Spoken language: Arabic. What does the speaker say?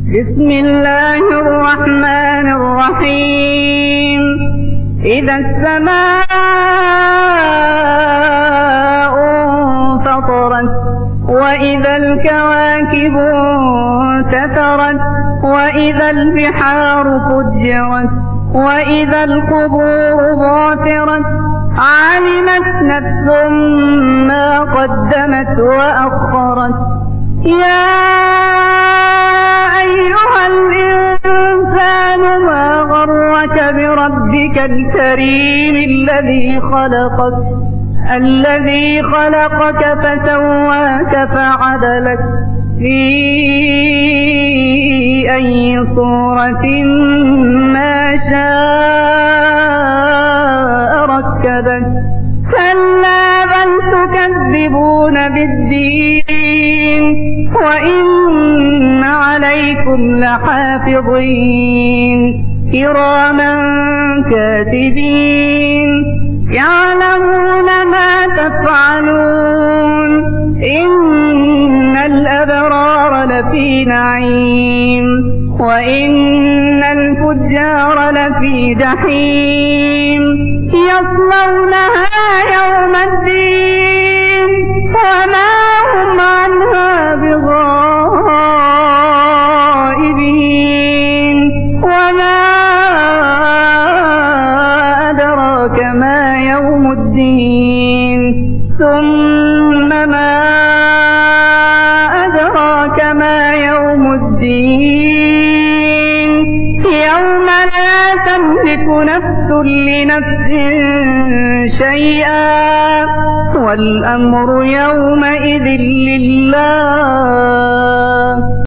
بسم الله الرحمن الرحيم. إذا السماء انفطرت وإذا الكواكب انتثرت وإذا البحار فجرت وإذا القبور بعثرت علمت نفس ما قدمت وأخرت. يا أيها الإنسان ما غرك بربك الكريم الذي خلقك فسواك فعدلك في أي صورة ما شاء ركبك. كلا بل تكذبون بالدين وإن عليكم لحافظين كراما كاتبين يعلمون ما تفعلون. إن الأبرار لفي نعيم وإن الفجار لفي جحيم يصلونها يوم الدين وما هم عنها بغائبين. وما أدراك ما يوم الدين ثم ما أدراك ما يوم الدين يوم لا تملك نفس لنفس شيئا والأمر يومئذ لله.